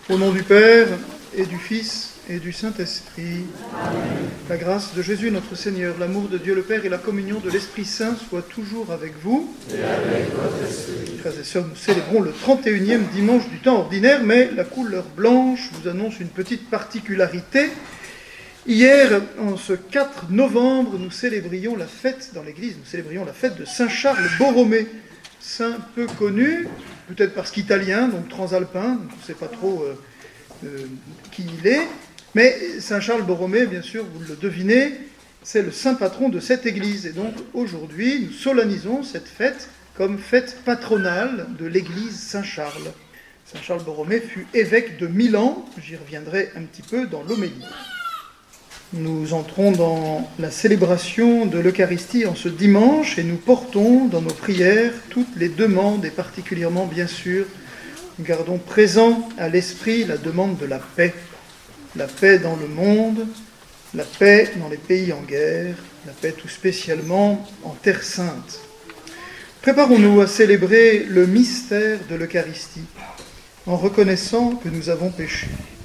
Au nom du Père, et du Fils, et du Saint-Esprit, la grâce de Jésus notre Seigneur, l'amour de Dieu le Père et la communion de l'Esprit Saint soient toujours avec vous. Et avec votre esprit. Frères et sœurs, nous célébrons le 31e dimanche du temps ordinaire, mais la couleur blanche vous annonce une petite particularité. Hier, en ce 4 novembre, nous célébrions la fête dans l'église, nous célébrions la fête de Saint Charles Borromée, saint peu connu, peut-être parce qu'italien, donc transalpin, on ne sait pas trop qui il est, mais Saint Charles Borromée, bien sûr, vous le devinez, c'est le saint patron de cette église. Et donc aujourd'hui, nous solennisons cette fête comme fête patronale de l'église Saint-Charles. Saint Charles Borromée fut évêque de Milan, j'y reviendrai un petit peu dans l'homélie. Nous entrons dans la célébration de l'Eucharistie en ce dimanche et nous portons dans nos prières toutes les demandes et particulièrement, bien sûr, nous gardons présent à l'esprit la demande de la paix dans le monde, la paix dans les pays en guerre, la paix tout spécialement en Terre Sainte. Préparons-nous à célébrer le mystère de l'Eucharistie en reconnaissant que nous avons péché.